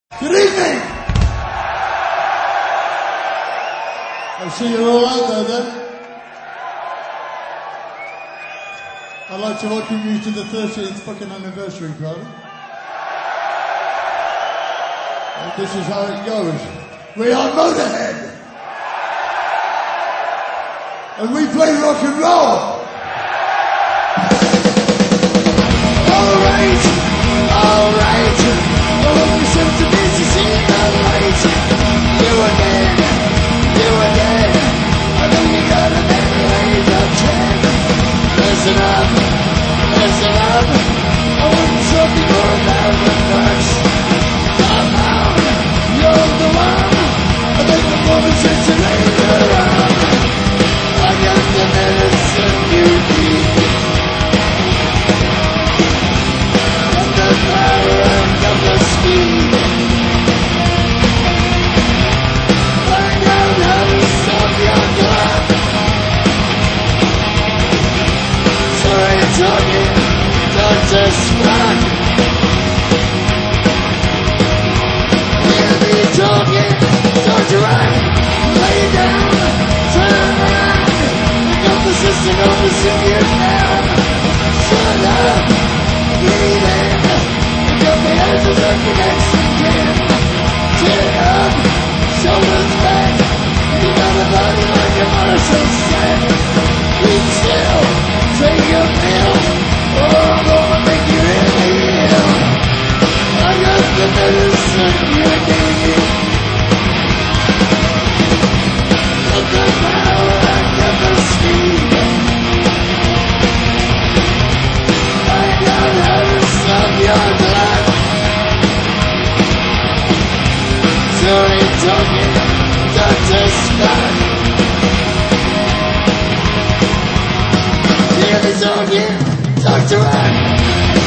Good evening! I see you're all out there then. I'd like to welcome you to the 30th fucking anniversary party. And this is how it goes. We are Motorhead! And we play rock and roll! Alright! Oh, we seem to be to see the light. You again. I know you got a better age of 10. Listen up. I want something more about the facts. Somehow, you're the one. I think the woman says to later on. I got the medicine you need. And the power of the speed. Find out how to stop your clock. Sorry, talking, Dr. Spock. We'll be talking, Dr. Rock. Lay down, turn around. Pick up the system, oversee you now. Shut up, breathe in. Pick up the edges of your next skin. Chin up, shoulders back. You got a body like a Marshall set. Keep still, take your pill. Or I'm gonna make you really ill. I got the medicine you need. Got the power, I got the speed. Find out how to stop your clock. Sorry, talking, Dr. Spock. Hear me talking, Dr. Rock.